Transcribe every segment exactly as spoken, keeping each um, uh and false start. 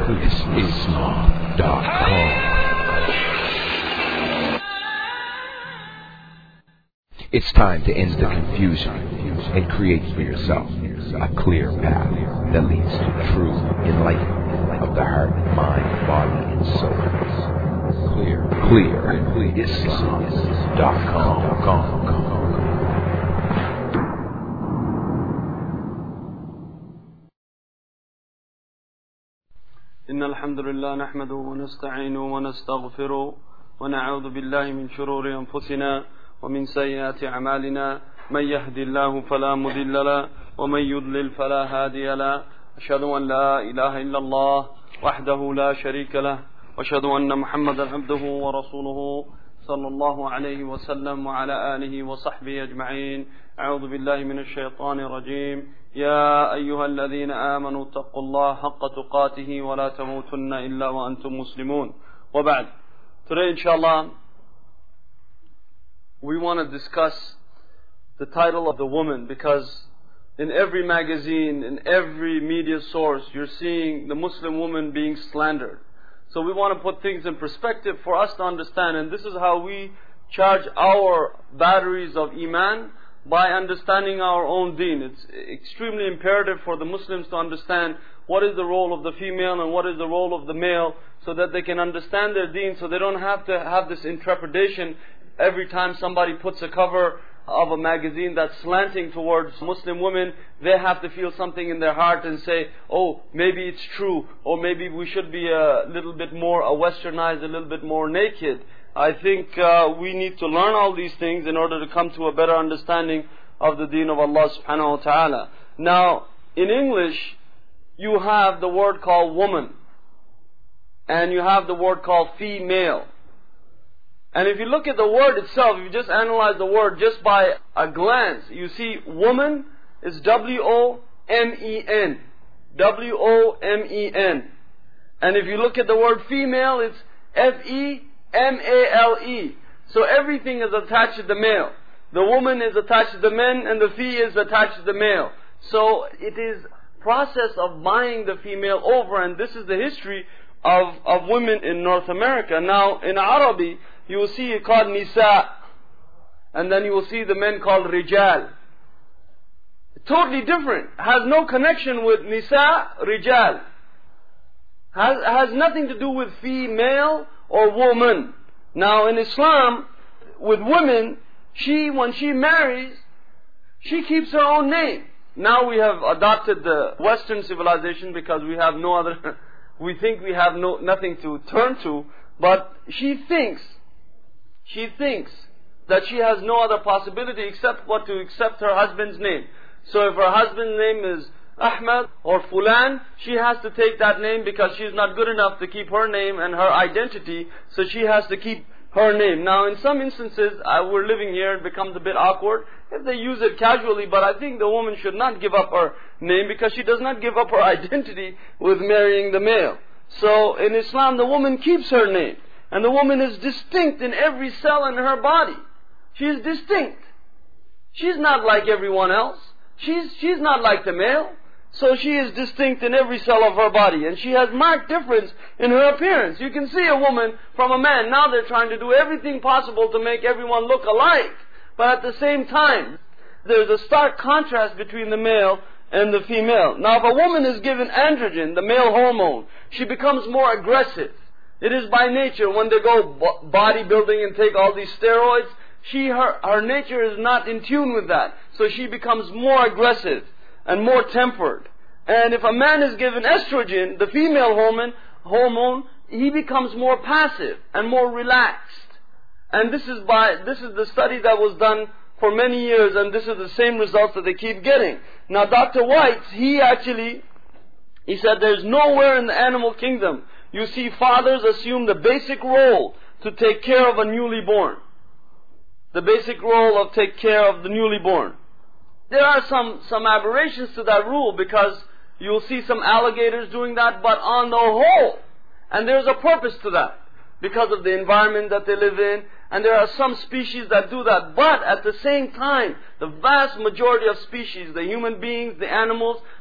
Chris Islam dot com. It's time to end the confusion and create for yourself a clear path that leads to true enlightenment of the heart, mind, body, and soul. Clear, clear, Islam dot com. إن الحمد لله نحمده ونستعينه ونستغفره ونعوذ بالله من شرور أنفسنا ومن سيئات أعمالنا من يهدي الله فلا مضل له ومن يضلل فلا هادي له أشهد أن لا إله إلا الله وحده لا شريك له وأشهد أن محمدا عبده ورسوله صلى الله عليه وسلم وعلى آله وصحبه أجمعين. أعوذ بالله من الشيطان الرجيم. يا أيها الذين آمنوا اتقوا الله حق تقاته ولا تموتن إلا وأنتم مسلمون. وبعد. Today, inshallah, we want to discuss the title of the woman, because in every magazine, in every media source, you're seeing the Muslim woman being slandered. So we want to put things in perspective for us to understand, and this is how we charge our batteries of Iman, by understanding our own deen. It's extremely imperative for the Muslims to understand what is the role of the female and what is the role of the male, so that they can understand their deen, so they don't have to have this intrepidation every time somebody puts a cover of a magazine that's slanting towards Muslim women. They have to feel something in their heart and say, oh, maybe it's true, or maybe we should be a little bit more a westernized, a little bit more naked. I think uh, we need to learn all these things in order to come to a better understanding of the deen of Allah subhanahu wa ta'ala. Now, in English, you have the word called woman, and you have the word called female. And if you look at the word itself, if you just analyze the word just by a glance, you see woman is W O M E N. W O M E N. And if you look at the word female, it's F E M A L E. So everything is attached to the male. The woman is attached to the men, and the fee is attached to the male. So it is process of buying the female over, and this is the history of, of women in North America. Now, in Arabic, you will see it called Nisa, and then you will see the men called Rijal. Totally different. Has no connection with Nisa, Rijal. Has, has nothing to do with female or woman. Now in Islam, with women, she, when she marries, she keeps her own name. Now we have adopted the Western civilization because we have no other, we think we have no nothing to turn to, but she thinks, she thinks that she has no other possibility except what to accept her husband's name. So if her husband's name is Ahmed or Fulan, she has to take that name because she's not good enough to keep her name and her identity, so she has to keep her name. Now in some instances, uh, we're living here, it becomes a bit awkward if they use it casually, but I think the woman should not give up her name, because she does not give up her identity with marrying the male. So in Islam, the woman keeps her name, and the woman is distinct in every cell in her body. She is distinct. She's not like everyone else. She's, she's not like the male. So she is distinct in every cell of her body, and she has marked difference in her appearance. You can see a woman from a man. Now they're trying to do everything possible to make everyone look alike. But at the same time, there's a stark contrast between the male and the female. Now if a woman is given androgen, the male hormone, she becomes more aggressive. It is by nature, when they go bodybuilding and take all these steroids, she, her, her nature is not in tune with that. So she becomes more aggressive and more tempered. And if a man is given estrogen, the female hormone, hormone, he becomes more passive and more relaxed. And this is by this is the study that was done for many years, and this is the same results that they keep getting. Now Doctor White, he actually, he said there's nowhere in the animal kingdom you see fathers assume the basic role to take care of a newly born. The basic role of take care of the newly born. There are some, some aberrations to that rule, because you'll see some alligators doing that, but on the whole, and there's a purpose to that, because of the environment that they live in, and there are some species that do that. But at the same time, the vast majority of species, the human beings, the animals,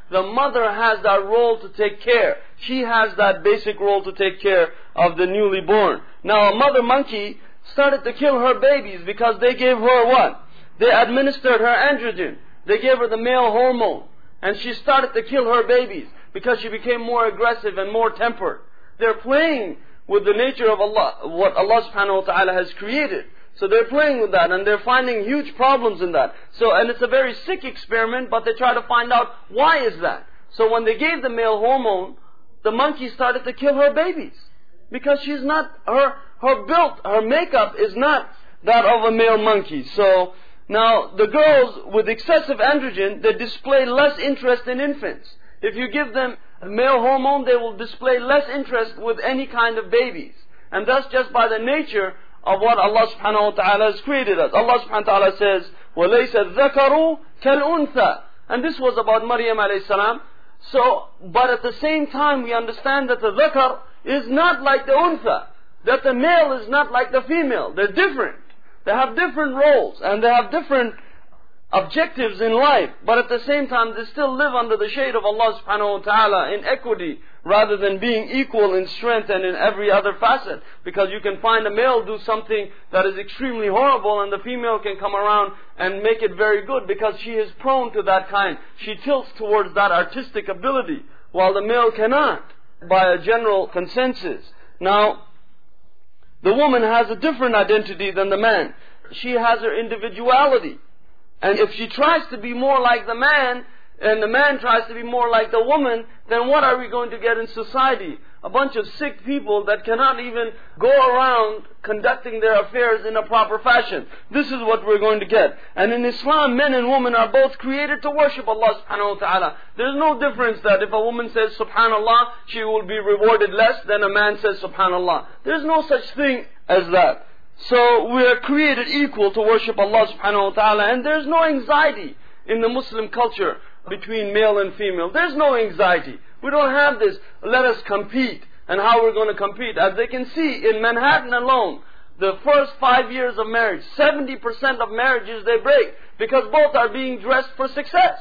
the mother has that role to take care. She has that basic role to take care of the newly born. Now a mother monkey started to kill her babies because they gave her what? They administered her androgen. They gave her the male hormone. And she started to kill her babies because she became more aggressive and more tempered. They're playing with the nature of Allah, what Allah subhanahu wa ta'ala has created. So they're playing with that and they're finding huge problems in that. So, and it's a very sick experiment, but they try to find out why is that. So when they gave the male hormone, the monkey started to kill her babies. Because she's not, her, her built, her makeup is not that of a male monkey. So now the girls with excessive androgen, they display less interest in infants. If you give them male hormone, they will display less interest with any kind of babies. And that's just by the nature of what Allah subhanahu wa ta'ala has created us. Allah subhanahu wa ta'ala says, وَلَيْسَ الذَّكَرُ كَالْأُنْثَى. And this was about Maryam alayhi salam. So, but at the same time we understand that the dhakar is not like the untha. That the male is not like the female. They're different. They have different roles and they have different objectives in life. But at the same time they still live under the shade of Allah subhanahu wa ta'ala in equity, rather than being equal in strength and in every other facet. Because you can find a male do something that is extremely horrible and the female can come around and make it very good because she is prone to that kind. She tilts towards that artistic ability, while the male cannot, by a general consensus. Now, the woman has a different identity than the man. She has her individuality. And if she tries to be more like the man, and the man tries to be more like the woman, then what are we going to get in society? A bunch of sick people that cannot even go around conducting their affairs in a proper fashion. This is what we're going to get. And in Islam, men and women are both created to worship Allah subhanahu wa ta'ala. There's no difference that if a woman says subhanallah, she will be rewarded less than a man says subhanallah. There's no such thing as that. So we are created equal to worship Allah subhanahu wa ta'ala, and there's no anxiety in the Muslim culture between male and female. There's no anxiety. We don't have this, let us compete, and how we're going to compete. As they can see, in Manhattan alone, the first five years of marriage, seventy percent of marriages they break, because both are being dressed for success.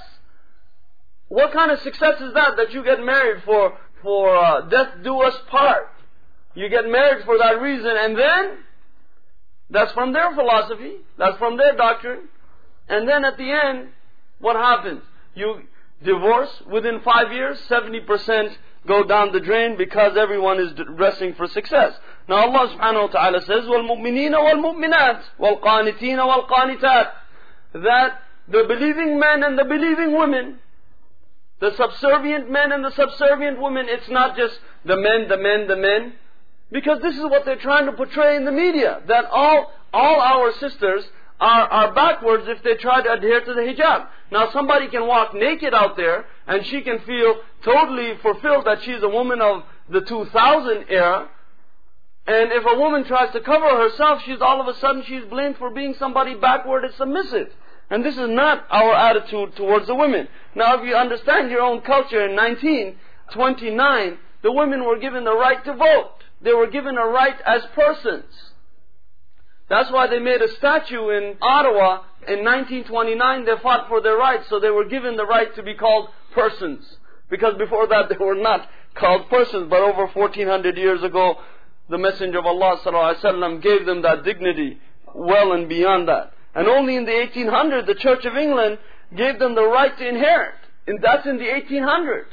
What kind of success is that, that you get married for, for uh, death do us part? You get married for that reason, and then, that's from their philosophy, that's from their doctrine, and then at the end, what happens? You divorce within five years, seventy percent go down the drain because everyone is dressing for success. Now Allah subhanahu wa ta'ala says, وَالْمُؤْمِنِينَ وَالْمُؤْمِنَاتِ وَالْقَانِتِينَ وَالْقَانِتَاتِ, that the believing men and the believing women, the subservient men and the subservient women, it's not just the men, the men, the men. Because this is what they're trying to portray in the media, that all, all our sisters are, are backwards if they try to adhere to the hijab. Now somebody can walk naked out there and she can feel totally fulfilled that she's a woman of the two thousand era. And if a woman tries to cover herself, she's all of a sudden she's blamed for being somebody backward and submissive. And this is not our attitude towards the women. Now if you understand your own culture, in nineteen twenty-nine, the women were given the right to vote. They were given a right as persons. That's why they made a statue in Ottawa in nineteen twenty-nine. They fought for their rights, so they were given the right to be called persons. Because before that they were not called persons. But over fourteen hundred years ago, the Messenger of Allah sallallahu alaihi wasallam gave them that dignity well and beyond that. And only in the eighteen hundreds, the Church of England gave them the right to inherit. And that's in the eighteen hundreds.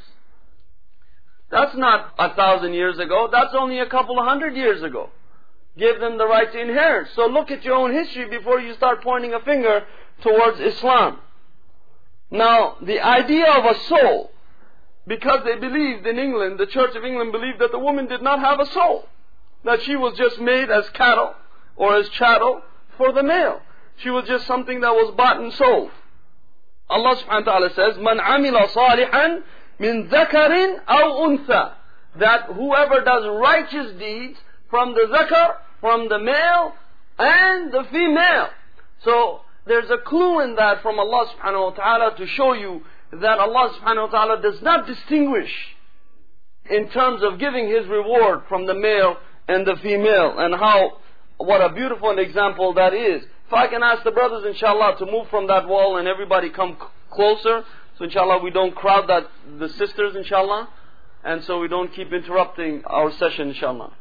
That's not a thousand years ago. That's only a couple of hundred years ago. Give them the right to inherit. So look at your own history before you start pointing a finger towards Islam. Now, the idea of a soul, because they believed in England, the Church of England believed that the woman did not have a soul. That she was just made as cattle or as chattel for the male. She was just something that was bought and sold. Allah subhanahu wa ta'ala says, مَنْ عَمِلَ صَالِحًا مِنْ ذَكَرٍ أَوْ أُنْثَى, that whoever does righteous deeds from the zakar, from the male and the female. So there's a clue in that from Allah subhanahu wa ta'ala to show you that Allah subhanahu wa ta'ala does not distinguish in terms of giving His reward from the male and the female. And how, what a beautiful example that is. If I can ask the brothers inshallah to move from that wall and everybody come c- closer So inshallah we don't crowd that, the sisters inshallah. And so we don't keep interrupting our session inshallah.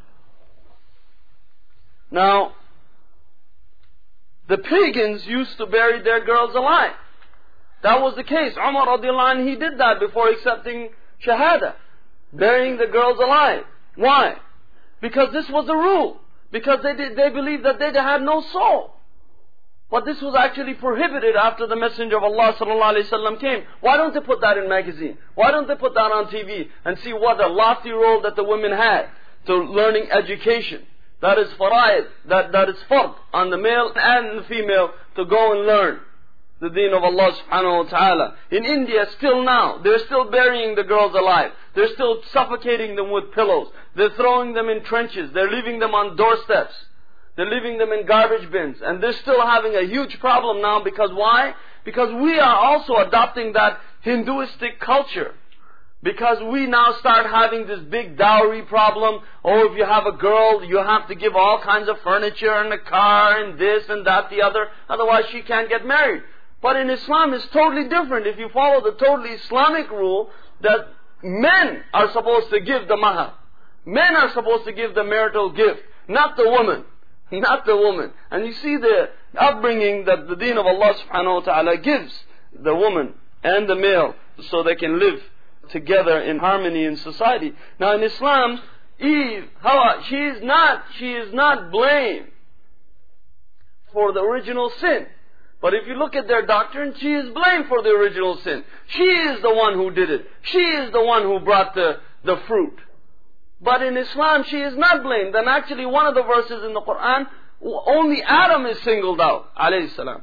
Now, the pagans used to bury their girls alive. That was the case. Umar radiallahu anh, he did that before accepting Shahada. Burying the girls alive. Why? Because this was a rule. Because they did, they believed that they had no soul. But this was actually prohibited after the Messenger of Allah sallallahu alaihi wasallam came. Why don't they put that in magazine? Why don't they put that on T V and see what a lofty role that the women had to learning education? That is fara'id, that, that is fard on the male and the female to go and learn the deen of Allah subhanahu wa ta'ala. In India, still now, they're still burying the girls alive. They're still suffocating them with pillows. They're throwing them in trenches. They're leaving them on doorsteps. They're leaving them in garbage bins. And they're still having a huge problem now because why? Because we are also adopting that Hinduistic culture. Because we now start having this big dowry problem. Oh, if you have a girl, you have to give all kinds of furniture and a car and this and that, the other. Otherwise she can't get married. But in Islam it's totally different. If you follow the totally Islamic rule that men are supposed to give the mahar. Men are supposed to give the marital gift, not the woman. Not the woman. And you see the upbringing that the deen of Allah subhanahu wa ta'ala gives the woman and the male so they can live together in harmony in society. Now in Islam, Eve, Hawa, she is not, she is not blamed for the original sin. But if you look at their doctrine, she is blamed for the original sin. She is the one who did it. She is the one who brought the, the fruit. But in Islam, she is not blamed. And actually one of the verses in the Quran, only Adam is singled out, alayhi salam.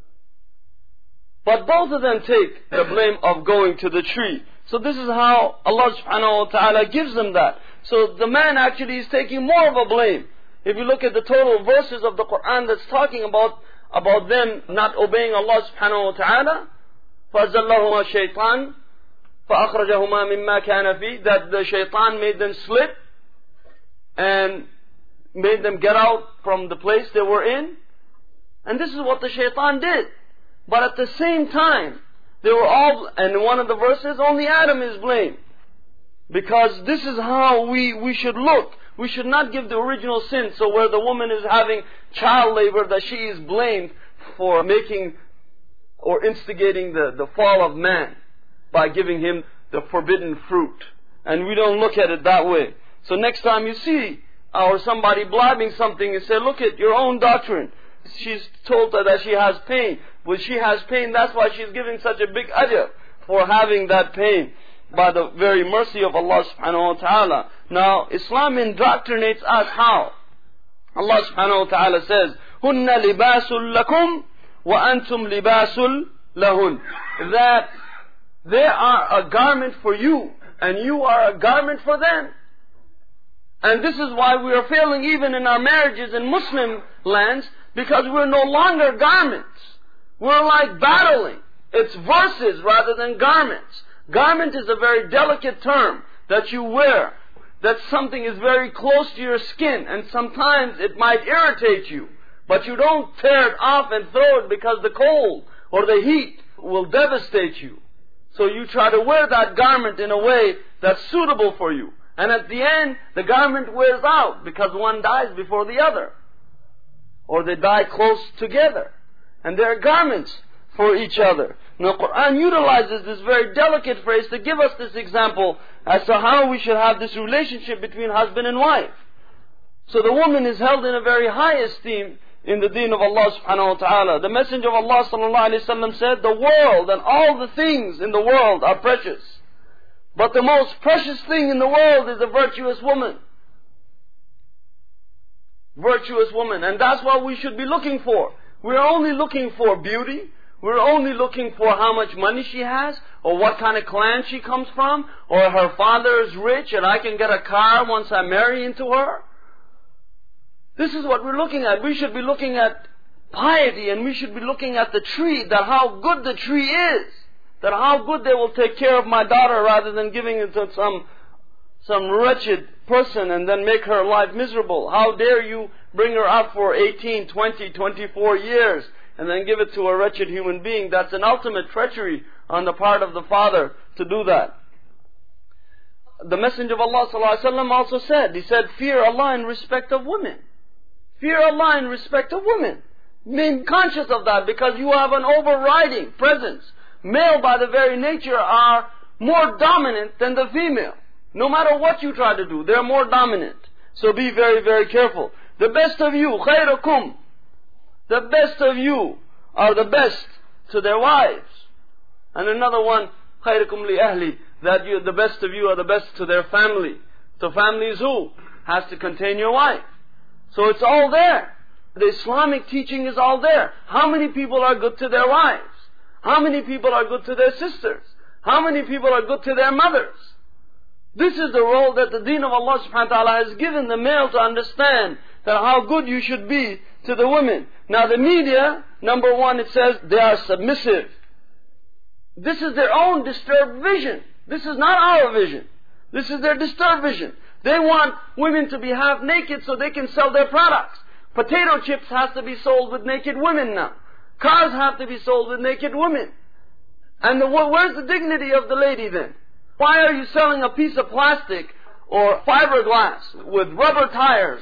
But both of them take the blame of going to the tree. So this is how Allah subhanahu wa ta'ala gives them that. So the man actually is taking more of a blame. If you look at the total verses of the Quran that's talking about, about them not obeying Allah subhanahu wa ta'ala, فَأَزَلَّهُمَا شَيْطَانٌ فَأَخْرَجَهُمَا مِمَّا كَانَ فِيهِ, that the shaitan made them slip and made them get out from the place they were in. And this is what the shaitan did. But at the same time, they were all, and in one of the verses, only Adam is blamed. Because this is how we, we should look. We should not give the original sin. So where the woman is having child labor, that she is blamed for making or instigating the, the fall of man by giving him the forbidden fruit. And we don't look at it that way. So next time you see or somebody blabbing something, you say, look at your own doctrine. She's told her that she has pain. Well, she has pain, that's why she's giving such a big ajr for having that pain by the very mercy of Allah subhanahu wa ta'ala. Now, Islam indoctrinates us how? Allah subhanahu wa ta'ala says, هُنَّ لِبَاسٌ لَكُمْ وَأَنْتُمْ لِبَاسٌ لَهُنْ, that they are a garment for you and you are a garment for them. And this is why we are failing even in our marriages in Muslim lands, because we're no longer garments. We're like battling. It's verses rather than garments. Garment is a very delicate term that you wear. That something is very close to your skin, and sometimes it might irritate you. But you don't tear it off and throw it because the cold or the heat will devastate you. So you try to wear that garment in a way that's suitable for you. And at the end, the garment wears out because one dies before the other. Or they die close together. And they're garments for each other. Now, Quran utilizes this very delicate phrase to give us this example as to how we should have this relationship between husband and wife. So the woman is held in a very high esteem in the deen of Allah subhanahu wa ta'ala. The Messenger of Allah sallallahu alayhi wa sallam said, the world and all the things in the world are precious. But the most precious thing in the world is a virtuous woman. Virtuous woman. And that's what we should be looking for. We're only looking for beauty. We're only looking for how much money she has, or what kind of clan she comes from, or her father is rich and I can get a car once I marry into her. This is what we're looking at. We should be looking at piety, and we should be looking at the tree, that how good the tree is. That how good they will take care of my daughter rather than giving it to some, some wretched person and then make her life miserable. How dare you bring her up for eighteen, twenty, twenty-four years and then give it to a wretched human being. That's an ultimate treachery on the part of the father to do that. The Messenger of Allah sallallahu alaihi wasallam also said, he said, fear Allah in respect of women. Fear Allah in respect of women. Being conscious of that, because you have an overriding presence. Male by the very nature are more dominant than the female. No matter what you try to do, they're more dominant. So be very, very careful. The best of you, khayrukum, the best of you are the best to their wives. And another one, khayrukum li ahli, that you, the best of you are the best to their family. So family is who? Has to contain your wife. So it's all there. The Islamic teaching is all there. How many people are good to their wives? How many people are good to their sisters? How many people are good to their mothers? This is the role that the deen of Allah subhanahu wa ta'ala has given the male to understand that how good you should be to the women. Now the media, number one, it says they are submissive. This is their own disturbed vision. This is not our vision. This is their disturbed vision. They want women to be half naked so they can sell their products. Potato chips has to be sold with naked women now. Cars have to be sold with naked women. And the, where's the dignity of the lady then? Why are you selling a piece of plastic or fiberglass with rubber tires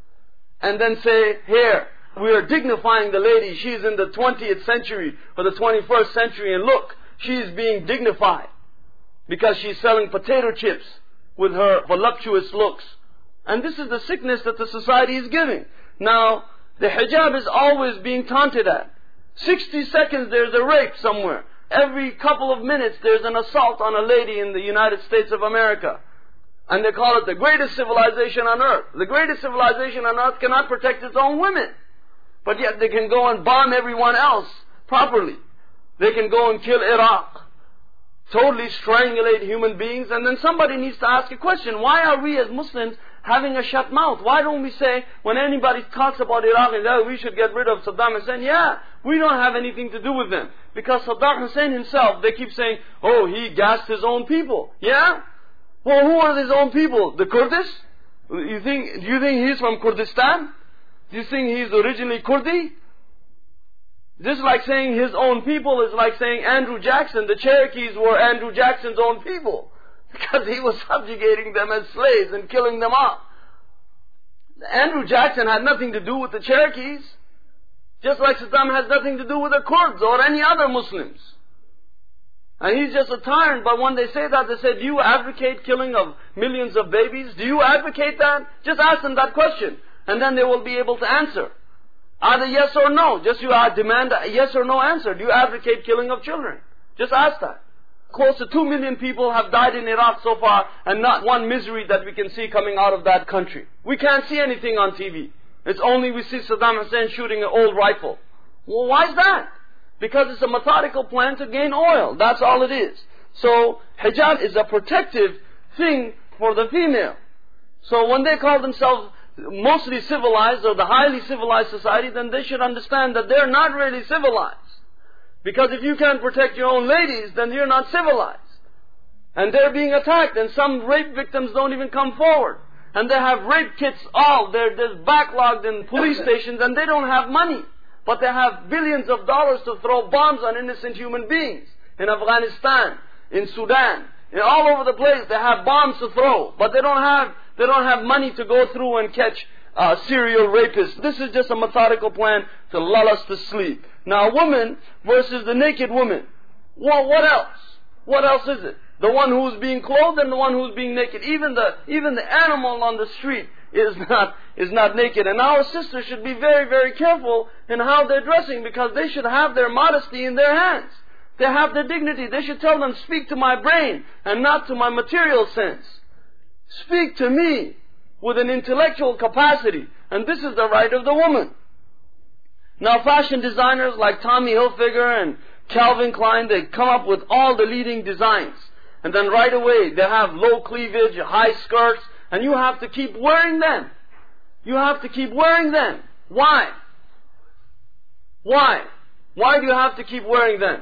and then say, here, we are dignifying the lady. She's in the twentieth century or the twenty-first century, and look, she's being dignified because she's selling potato chips with her voluptuous looks. And this is the sickness that the society is giving. Now, the hijab is always being taunted at. sixty seconds there's a rape somewhere. Every couple of minutes there's an assault on a lady in the United States of America. And they call it the greatest civilization on earth. The greatest civilization on earth cannot protect its own women. But yet they can go and bomb everyone else properly. They can go and kill Iraq. Totally strangulate human beings. And then somebody needs to ask a question. Why are we as Muslims having a shut mouth? Why don't we say, when anybody talks about Iraq, and oh, we should get rid of Saddam Hussein? Yeah, we don't have anything to do with them. Because Saddam Hussein himself, they keep saying, oh, he gassed his own people. Yeah? Well, who are his own people? The Kurdish? You think, do you think he's from Kurdistan? Do you think he's originally Kurdi? Just like saying his own people is like saying Andrew Jackson. The Cherokees were Andrew Jackson's own people, because he was subjugating them as slaves and killing them off. Andrew Jackson had nothing to do with the Cherokees, just like Saddam has nothing to do with the Kurds or any other Muslims. And he's just a tyrant. But when they say that, they say, do you advocate killing of millions of babies? Do you advocate that? Just ask them that question, and then they will be able to answer. Either yes or no. Just you demand a yes or no answer. Do you advocate killing of children? Just ask that. Close to two million people have died in Iraq so far, and not one misery that we can see coming out of that country. We can't see anything on T V. It's only we see Saddam Hussein shooting an old rifle. Well, why is that? Because it's a methodical plan to gain oil. That's all it is. So, hijab is a protective thing for the female. So when they call themselves mostly civilized, or the highly civilized society, then they should understand that they're not really civilized. Because if you can't protect your own ladies, then you're not civilized. And they're being attacked, and some rape victims don't even come forward. And they have rape kits all, they're, they're backlogged in police stations, and they don't have money. But they have billions of dollars to throw bombs on innocent human beings. In Afghanistan, in Sudan, in all over the place, they have bombs to throw. But they don't have, they don't have money to go through and catch uh, serial rapists. This is just a methodical plan to lull us to sleep. Now, a woman versus the naked woman. Well, what else? What else is it? The one who's being clothed and the one who's being naked. Even the even the animal on the street is not is not naked. And our sisters should be very, very careful in how they're dressing, because they should have their modesty in their hands. They have their dignity. They should tell them, speak to my brain and not to my material sense. Speak to me with an intellectual capacity. And this is the right of the woman. Now, fashion designers like Tommy Hilfiger and Calvin Klein, they come up with all the leading designs. And then right away, they have low cleavage, high skirts, and you have to keep wearing them. You have to keep wearing them. Why? Why? Why do you have to keep wearing them?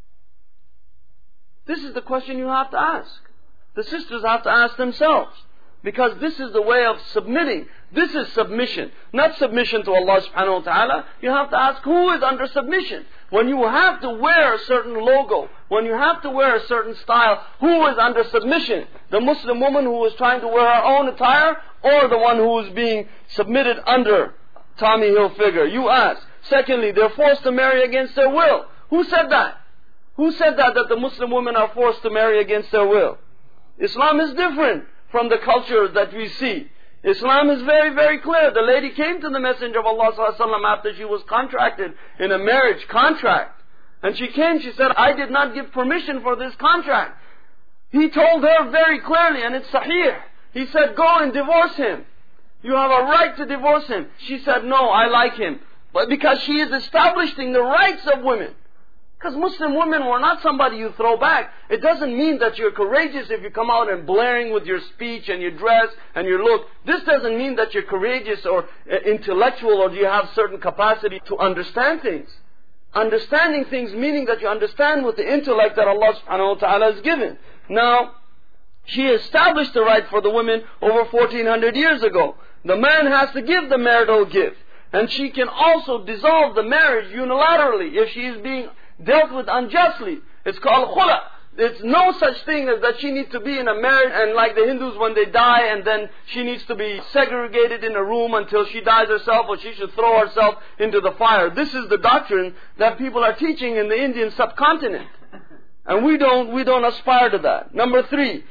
This is the question you have to ask. The sisters have to ask themselves. Because this is the way of submitting. This is submission. Not submission to Allah subhanahu wa ta'ala. You have to ask, who is under submission? When you have to wear a certain logo, when you have to wear a certain style, who is under submission? The Muslim woman who is trying to wear her own attire, or the one who is being submitted under Tommy Hilfiger? You ask. Secondly, they're forced to marry against their will. Who said that? Who said that, that the Muslim women are forced to marry against their will? Islam is different from the culture that we see. Islam is very, very clear. The lady came to the Messenger of Allah sallallahu alaihi wasallam after she was contracted in a marriage contract. And she came, she said, I did not give permission for this contract. He told her very clearly, and it's sahih. He said, go and divorce him. You have a right to divorce him. She said, no, I like him. But because she is establishing the rights of women. Because Muslim women were not somebody you throw back. It doesn't mean that you're courageous if you come out and blaring with your speech and your dress and your look. This doesn't mean that you're courageous or uh, intellectual or you have certain capacity to understand things. Understanding things meaning that you understand with the intellect that Allah subhanahu wa ta'ala has given. Now, she established the right for the women over fourteen hundred years ago. The man has to give the marital gift. And she can also dissolve the marriage unilaterally if she is being dealt with unjustly. It's called khula. There's no such thing as that she needs to be in a marriage, and like the Hindus when they die, and then she needs to be segregated in a room until she dies herself, or she should throw herself into the fire. This is the doctrine that people are teaching in the Indian subcontinent. And we don't, we don't aspire to that. Number three,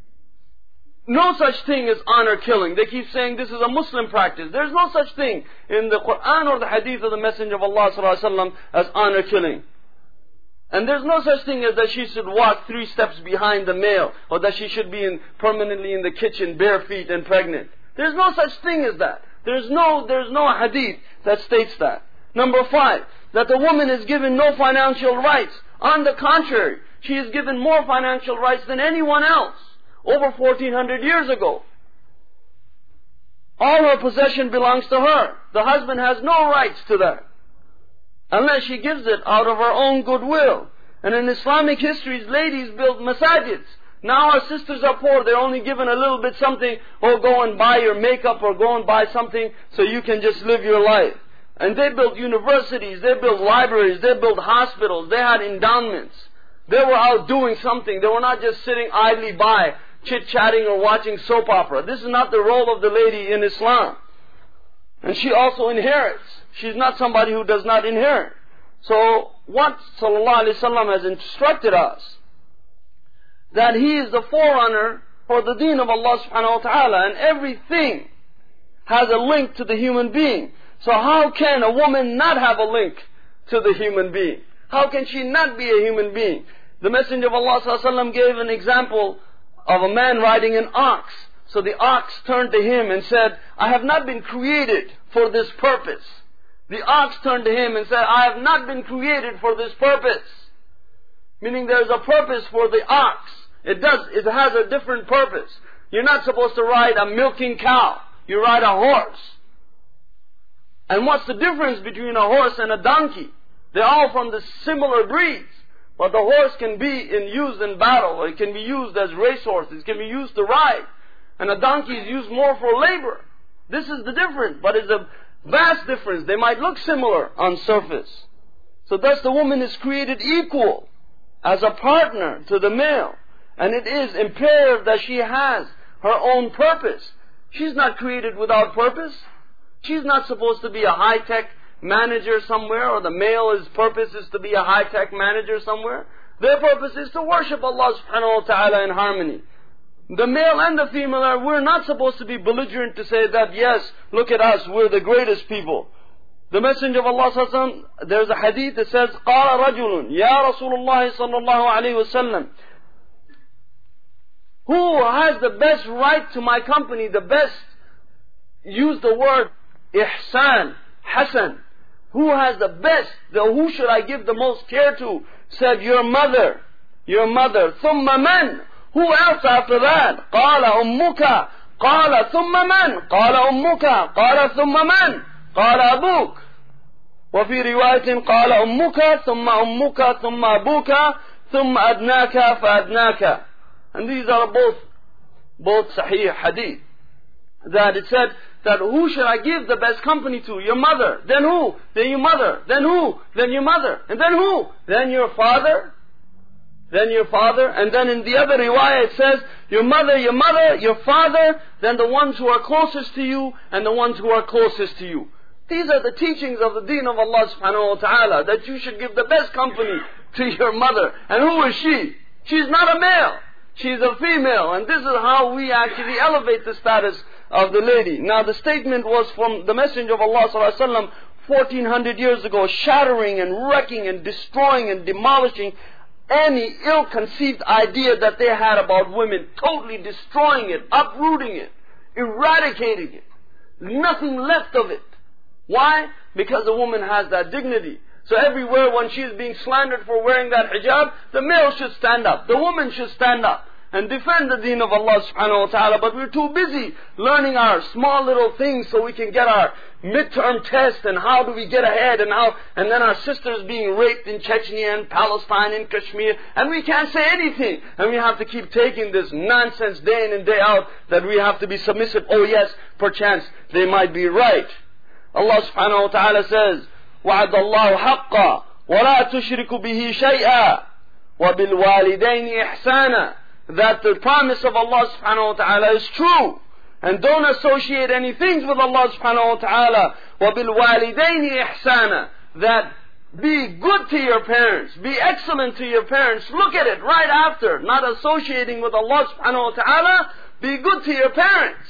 no such thing as honor killing. They keep saying this is a Muslim practice. There's no such thing in the Quran or the Hadith of the Messenger of Allah sallallahu alaihi wasallam as honor killing. And there's no such thing as that she should walk three steps behind the male, or that she should be in, permanently in the kitchen bare feet and pregnant. There's no such thing as that. There's no, there's no hadith that states that. Number five, that the woman is given no financial rights. On the contrary, she is given more financial rights than anyone else over fourteen hundred years ago. All her possession belongs to her. The husband has no rights to that, unless she gives it out of her own goodwill. And in Islamic histories, ladies built masajids. Now our sisters are poor, they're only given a little bit something, oh go and buy your makeup or go and buy something so you can just live your life. And they built universities, they built libraries, they built hospitals, they had endowments. They were out doing something, they were not just sitting idly by, chit-chatting or watching soap opera. This is not the role of the lady in Islam. And she also inherits. She's not somebody who does not inherit. So what Sallallahu Alaihi Wasallam has instructed us, that he is the forerunner for the deen of Allah subhanahu wa ta'ala, and everything has a link to the human being. So how can a woman not have a link to the human being? How can she not be a human being? The Messenger of Allah sallallahu alaihi wasallam gave an example of a man riding an ox. So the ox turned to him and said, I have not been created for this purpose. The ox turned to him and said, I have not been created for this purpose. Meaning there's a purpose for the ox. It does, it has a different purpose. You're not supposed to ride a milking cow. You ride a horse. And what's the difference between a horse and a donkey? They're all from the similar breeds. But the horse can be in, used in battle, or it can be used as racehorses, it can be used to ride. And a donkey is used more for labor. This is the difference, but it's a vast difference. They might look similar on surface. So thus the woman is created equal as a partner to the male. And it is imperative that she has her own purpose. She's not created without purpose. She's not supposed to be a high-tech manager somewhere, or the male's purpose is to be a high-tech manager somewhere. Their purpose is to worship Allah subhanahu wa ta'ala in harmony. The male and the female are, we're not supposed to be belligerent to say that, yes, look at us, we're the greatest people. The Messenger of Allah sallallahu alaihi wasallam, there's a hadith that says, قَالَ رَجُلٌ يَا رَسُولُ اللَّهِ صَلَّى اللَّهُ عَلَيْهِ وَسَلَّمَ, who has the best right to my company, the best, use the word ihsan, hasan, who has the best, the, who should I give the most care to? Said, your mother, your mother. ثُمَّ مَنْ, who else after that? قَالَ أُمُّكَ, قَالَ ثُمَّ مَنْ, قَالَ أُمُّكَ, قَالَ ثُمَّ مَنْ, قَالَ أَبُوكَ. وفي رواية قال أمك ثم أمك ثم أبوك ثم أدناك فأدناك. And these are both both Sahih Hadith, that it said that who should I give the best company to? Your mother. Then who? Then your mother. Then who? Then your mother. And then who? Then your father. Then your father. And then in the other riwayah it says, your mother, your mother, your father, then the ones who are closest to you, and the ones who are closest to you. These are the teachings of the deen of Allah subhanahu wa ta'ala, that you should give the best company to your mother. And who is she? She's not a male. She's a female. And this is how we actually elevate the status of the lady. Now the statement was from the Messenger of Allah sallallahu alaihi wasallam fourteen hundred years ago, shattering and wrecking and destroying and demolishing any ill-conceived idea that they had about women, totally destroying it, uprooting it, eradicating it. Nothing left of it. Why? Because the woman has that dignity. So everywhere when she is being slandered for wearing that hijab, the male should stand up, the woman should stand up and defend the deen of Allah subhanahu wa ta'ala. But we're too busy learning our small little things so we can get our midterm test, and how do we get ahead, and how, and then our sisters being raped in Chechnya and Palestine and Kashmir, and we can't say anything, and we have to keep taking this nonsense day in and day out that we have to be submissive. Oh yes, perchance they might be right. Allah subhanahu wa ta'ala says, وَعَدَ اللَّهُ حَقًّا وَلَا تُشْرِكُ بِهِ شَيْئًا وَبِالْوَالِدَيْنِ إِحْسَانًا, that the promise of Allah subhanahu wa ta'ala is true, and don't associate any things with Allah subhanahu wa ta'ala. وَبِالْوَالِدَيْنِ إِحْسَانًا, that be good to your parents, be excellent to your parents. Look at it right after, not associating with Allah subhanahu wa ta'ala. Be good to your parents.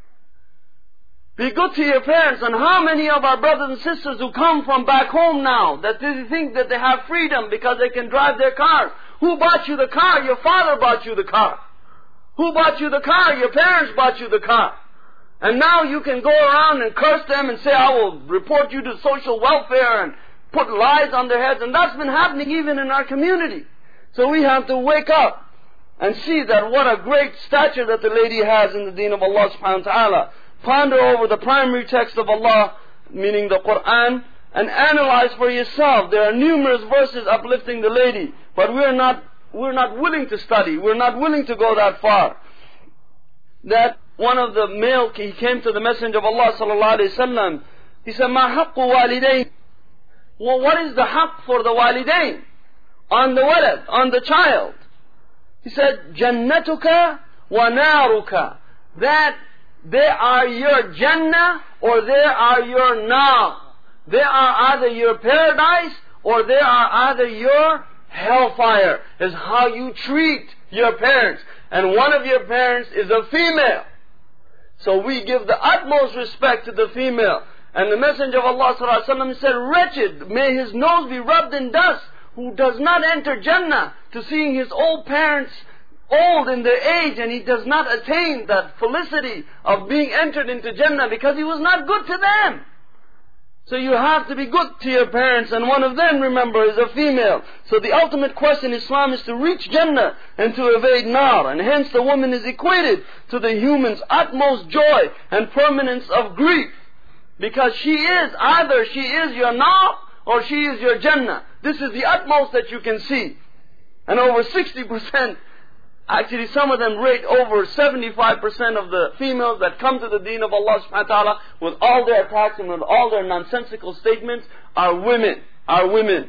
Be good to your parents. And how many of our brothers and sisters who come from back home now, that they think that they have freedom because they can drive their cars? Who bought you the car? Your father bought you the car. Who bought you the car? Your parents bought you the car. And now you can go around and curse them and say, I will report you to social welfare, and put lies on their heads. And that's been happening even in our community. So we have to wake up and see that what a great stature that the lady has in the deen of Allah subhanahu wa ta'ala. Ponder over the primary text of Allah, meaning the Quran, and analyze for yourself. There are numerous verses uplifting the lady, but we're not we're not willing to study. We're not willing to go that far. That one of the male, he came to the Messenger of Allah sallallahu alaihi wasallam. He said, "Ma haqqu walidain?" Well, what is the haqq for the walidain on the walad, on the child? He said, "Jannatuka wa naruka." That they are your Jannah or they are your nar. They are either your paradise or they are either your hellfire. Is how you treat your parents. And one of your parents is a female. So we give the utmost respect to the female. And the Messenger of Allah sallallahu alaihi wasallam said, "Wretched, may his nose be rubbed in dust, who does not enter Jannah to seeing his old parents old in their age, and he does not attain that felicity of being entered into Jannah because he was not good to them." So you have to be good to your parents, and one of them, remember, is a female. So the ultimate quest in Islam is to reach Jannah and to evade Nar, and hence the woman is equated to the human's utmost joy and permanence of grief, because she is, either she is your Nar or she is your Jannah. This is the utmost that you can see. And over sixty percent, actually some of them rate over seventy-five percent of the females that come to the deen of Allah subhanahu wa ta'ala with all their attacks and with all their nonsensical statements are women, are women.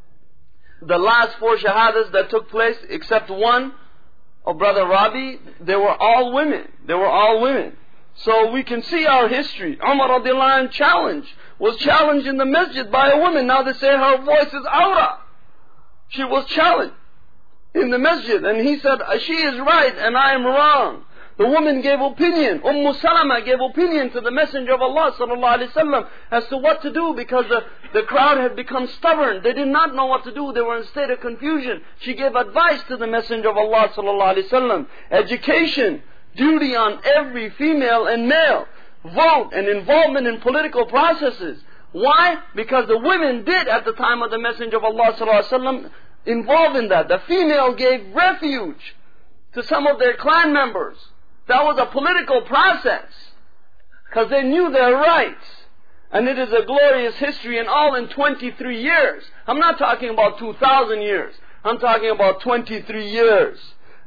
The last four shahadas that took place, except one of Brother Rabi, they were all women. They were all women. So we can see our history. Umar radiallahu anh challenged, was challenged in the masjid by a woman. Now they say her voice is awra. She was challenged in the masjid, and he said, she is right and I am wrong. The woman gave opinion. Umm Salama gave opinion to the Messenger of Allah sallallahu alaihi wasallam as to what to do, because the, the crowd had become stubborn. They did not know what to do. They were in a state of confusion. She gave advice to the Messenger of Allah sallallahu alaihi wasallam. Education, duty on every female and male, vote and involvement in political processes. Why? Because the women did at the time of the Messenger of Allah sallallahu alaihi wasallam involved in that. The female gave refuge to some of their clan members. That was a political process, because they knew their rights. And it is a glorious history, and all in twenty-three years. I'm not talking about two thousand years. I'm talking about twenty-three years.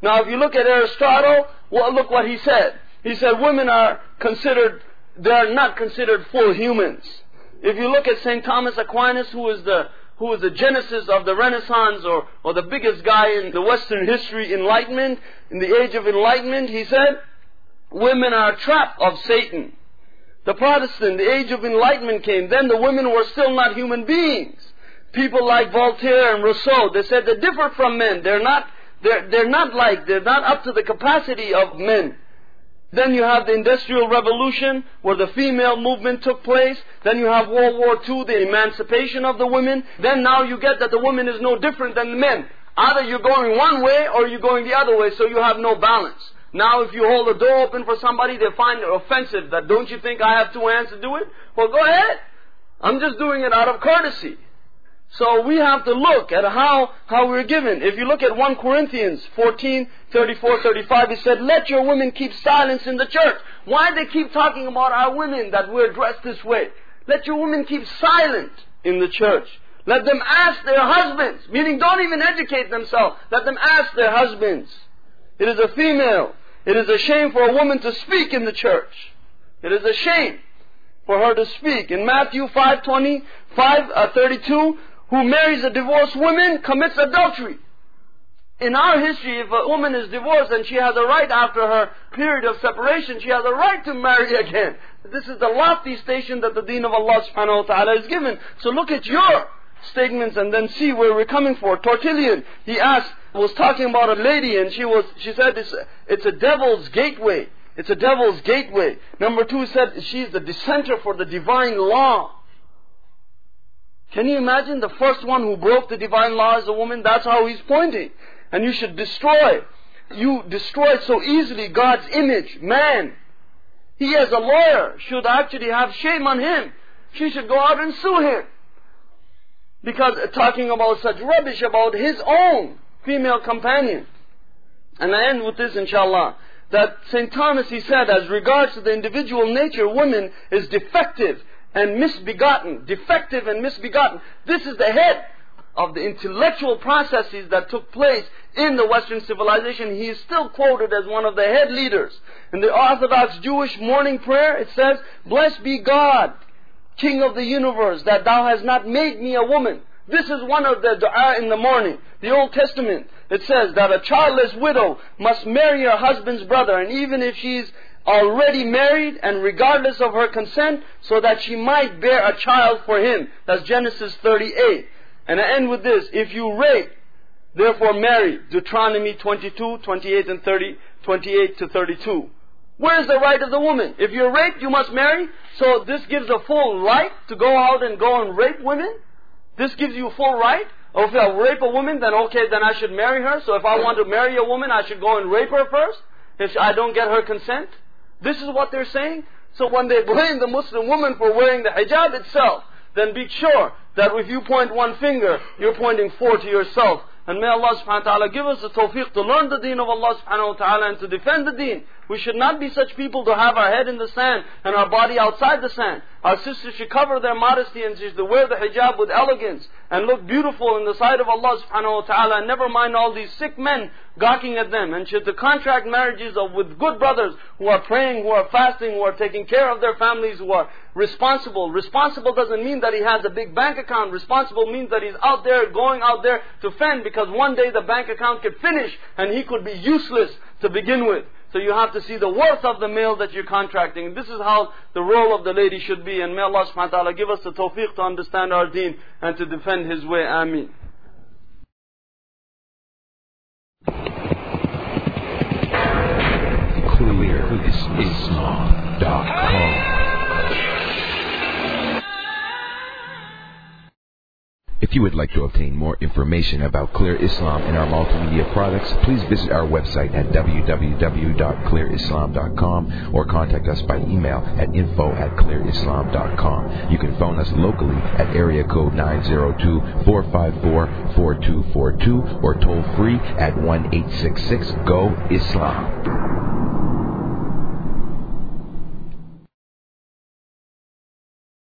Now if you look at Aristotle, well, look what he said. He said women are considered, they are not considered full humans. If you look at Saint Thomas Aquinas, who is the who was the genesis of the Renaissance, or, or the biggest guy in the Western history, Enlightenment, in the age of Enlightenment, he said, women are a trap of Satan. The Protestant, the age of Enlightenment came, then the women were still not human beings. People like Voltaire and Rousseau, they said they differ from men. They're not, they're, they're not like, they're not up to the capacity of men. Then you have the Industrial Revolution, where the female movement took place. Then you have World War Two, the emancipation of the women. Then now you get that the woman is no different than the men. Either you're going one way or you're going the other way, so you have no balance. Now if you hold the door open for somebody, they find it offensive. That don't you think I have two hands to do it? Well, go ahead. I'm just doing it out of courtesy. So we have to look at how, how we're given. If you look at First Corinthians fourteen, thirty-four, thirty-five, he said, let your women keep silence in the church. Why do they keep talking about our women, that we're dressed this way? Let your women keep silent in the church. Let them ask their husbands, meaning don't even educate themselves. Let them ask their husbands. It is a female. It is a shame for a woman to speak in the church. It is a shame for her to speak. In Matthew five twenty, five thirty-two, who marries a divorced woman commits adultery. In our history, if a woman is divorced and she has a right after her period of separation, she has a right to marry again. This is the lofty station that the deen of Allah subhanahu wa ta'ala is given. So look at your statements and then see where we're coming for. Tertullian, he asked, was talking about a lady, and she was, she said it's, it's a devil's gateway. It's a devil's gateway. Number two, he said she's the dissenter for the divine law. Can you imagine the first one who broke the divine law is a woman? That's how he's pointing. And you should destroy. You destroy so easily God's image, man. He as a lawyer should actually have shame on him. She should go out and sue him. Because talking about such rubbish about his own female companion. And I end with this, inshallah, that Saint Thomas, he said, as regards to the individual nature, woman is defective and misbegotten. Defective and misbegotten. This is the head of the intellectual processes that took place in the Western civilization. He is still quoted as one of the head leaders. In the Orthodox Jewish morning prayer, it says, blessed be God, King of the universe, that thou hast not made me a woman. This is one of the dua in the morning. The Old Testament, it says that a childless widow must marry her husband's brother, and even if she's already married and regardless of her consent, so that she might bear a child for him. That's Genesis thirty-eight. And I end with this. If you rape, therefore marry. Deuteronomy twenty-two, twenty-eight and thirty, twenty-eight to thirty-two. Where is the right of the woman? If you're raped, you must marry. So this gives a full right to go out and go and rape women? This gives you full right? Or if I rape a woman, then okay, then I should marry her. So if I want to marry a woman, I should go and rape her first? If I don't get her consent? This is what they're saying. So when they blame the Muslim woman for wearing the hijab itself, then be sure that if you point one finger, you're pointing four to yourself. And may Allah subhanahu wa ta'ala give us the tawfiq to learn the deen of Allah subhanahu wa ta'ala and to defend the deen. We should not be such people to have our head in the sand and our body outside the sand. Our sisters should cover their modesty and should wear the hijab with elegance and look beautiful in the sight of Allah subhanahu wa ta'ala, and never mind all these sick men gawking at them. And should to contract marriages of, with good brothers who are praying, who are fasting, who are taking care of their families, who are responsible. Responsible doesn't mean that he has a big bank account. Responsible means that he's out there, going out there to fend, because one day the bank account could finish and he could be useless to begin with. So you have to see the worth of the male that you're contracting. This is how the role of the lady should be. And may Allah subhanahu wa ta'ala give us the tawfiq to understand our deen and to defend His way. Ameen. clear islam dot com. If you would like to obtain more information about Clear Islam and our multimedia products, please visit our website at w w w dot clear islam dot com or contact us by email at info at clear islam dot com. You can phone us locally at area code nine zero two, four five four, four two four two or toll free at one eight six six, G O, ISLAM.